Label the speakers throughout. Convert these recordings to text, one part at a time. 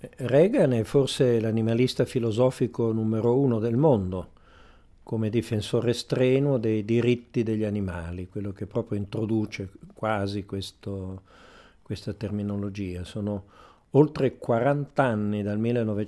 Speaker 1: Reagan è forse l'animalista filosofico numero uno del mondo, come difensore strenuo dei diritti degli animali, quello che proprio introduce quasi questa terminologia. Sono oltre 40 anni dal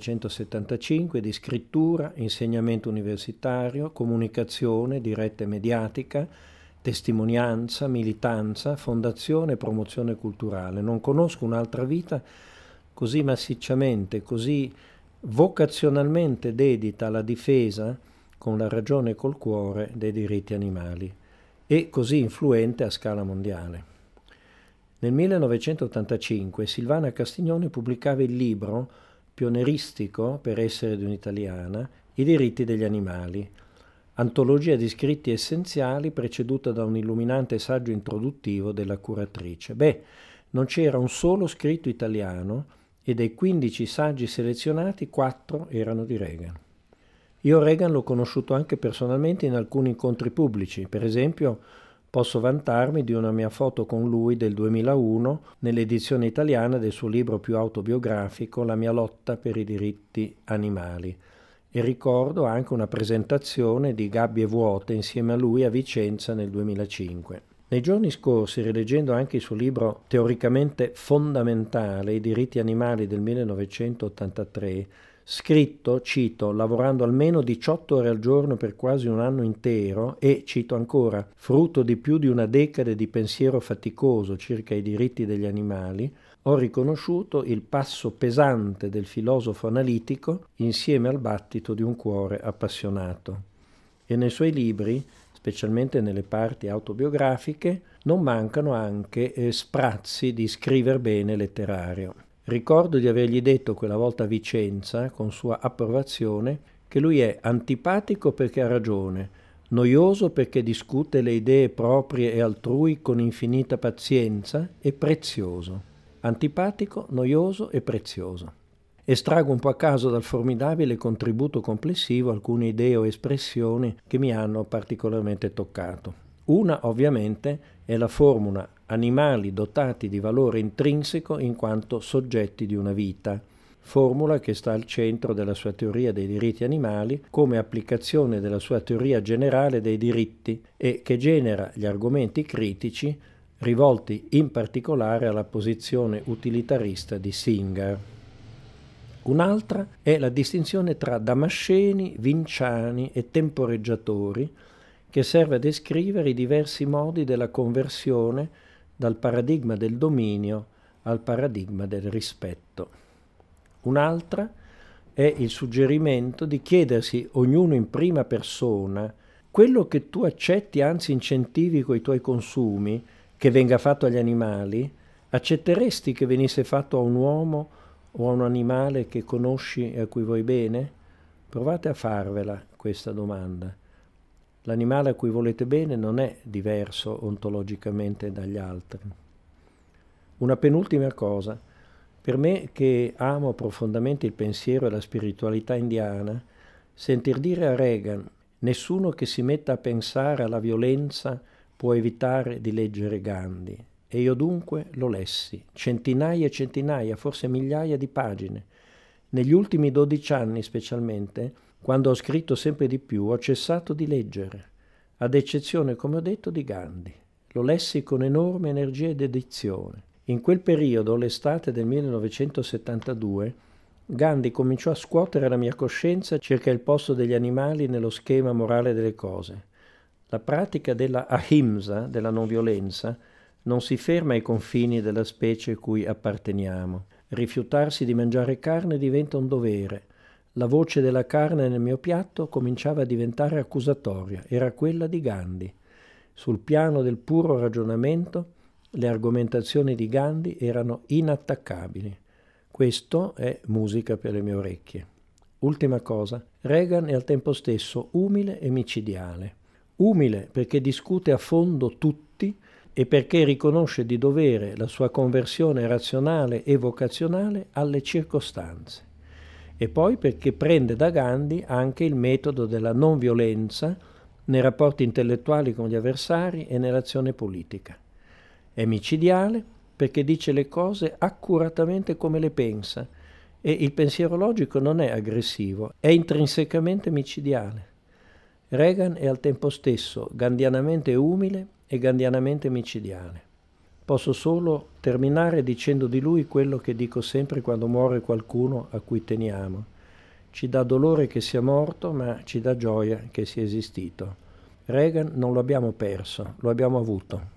Speaker 1: 1975 di scrittura, insegnamento universitario, comunicazione, diretta e mediatica, testimonianza, militanza, fondazione e promozione culturale. Non conosco un'altra vita così massicciamente, così vocazionalmente dedita alla difesa, con la ragione e col cuore, dei diritti animali e così influente a scala mondiale. Nel 1985 Silvana Castiglione pubblicava il libro, pionieristico per essere di un'italiana, I diritti degli animali, antologia di scritti essenziali preceduta da un illuminante saggio introduttivo della curatrice. Non c'era un solo scritto italiano e dei 15 saggi selezionati 4 erano di Reagan. Io Reagan l'ho conosciuto anche personalmente in alcuni incontri pubblici, per esempio posso vantarmi di una mia foto con lui del 2001 nell'edizione italiana del suo libro più autobiografico La mia lotta per i diritti animali, e ricordo anche una presentazione di Gabbie vuote insieme a lui a Vicenza nel 2005. Nei giorni scorsi, rileggendo anche il suo libro teoricamente fondamentale, I diritti animali del 1983, scritto, cito, lavorando almeno 18 ore al giorno per quasi un anno intero e, cito ancora, frutto di più di una decade di pensiero faticoso circa i diritti degli animali, ho riconosciuto il passo pesante del filosofo analitico insieme al battito di un cuore appassionato. E nei suoi libri, specialmente nelle parti autobiografiche, non mancano anche sprazzi di scriver bene letterario. Ricordo di avergli detto quella volta a Vicenza, con sua approvazione, che lui è antipatico perché ha ragione, noioso perché discute le idee proprie e altrui con infinita pazienza e prezioso. Antipatico, noioso e prezioso. Estraggo un po' a caso dal formidabile contributo complessivo alcune idee o espressioni che mi hanno particolarmente toccato. Una, ovviamente, è la formula animali dotati di valore intrinseco in quanto soggetti di una vita, formula che sta al centro della sua teoria dei diritti animali come applicazione della sua teoria generale dei diritti e che genera gli argomenti critici rivolti in particolare alla posizione utilitarista di Singer. Un'altra è la distinzione tra damasceni, vinciani e temporeggiatori, che serve a descrivere i diversi modi della conversione dal paradigma del dominio al paradigma del rispetto. Un'altra è il suggerimento di chiedersi ognuno in prima persona: quello che tu accetti, anzi incentivi coi tuoi consumi, che venga fatto agli animali, accetteresti che venisse fatto a un uomo o a un animale che conosci e a cui vuoi bene? Provate a farvela questa domanda. L'animale a cui volete bene non è diverso ontologicamente dagli altri. Una penultima cosa. Per me, che amo profondamente il pensiero e la spiritualità indiana, sentir dire a Reagan: nessuno che si metta a pensare alla violenza può evitare di leggere Gandhi. E io dunque lo lessi, centinaia e centinaia, forse migliaia di pagine. Negli ultimi 12 anni specialmente, quando ho scritto sempre di più, ho cessato di leggere, ad eccezione, come ho detto, di Gandhi. Lo lessi con enorme energia e dedizione. In quel periodo, l'estate del 1972, Gandhi cominciò a scuotere la mia coscienza circa il posto degli animali nello schema morale delle cose. La pratica della ahimsa, della non violenza, non si ferma ai confini della specie cui apparteniamo. Rifiutarsi di mangiare carne diventa un dovere. La voce della carne nel mio piatto cominciava a diventare accusatoria, era quella di Gandhi. Sul piano del puro ragionamento, le argomentazioni di Gandhi erano inattaccabili. Questo è musica per le mie orecchie. Ultima cosa, Reagan è al tempo stesso umile e micidiale. Umile perché discute a fondo tutti e perché riconosce di dovere la sua conversione razionale e vocazionale alle circostanze. E poi perché prende da Gandhi anche il metodo della non violenza nei rapporti intellettuali con gli avversari e nell'azione politica. È micidiale perché dice le cose accuratamente come le pensa E il pensiero logico non è aggressivo, è intrinsecamente micidiale. Reagan è al tempo stesso gandhianamente umile e gandhianamente micidiale. Posso solo terminare dicendo di lui quello che dico sempre quando muore qualcuno a cui teniamo. Ci dà dolore che sia morto, ma ci dà gioia che sia esistito. Reagan non lo abbiamo perso, lo abbiamo avuto.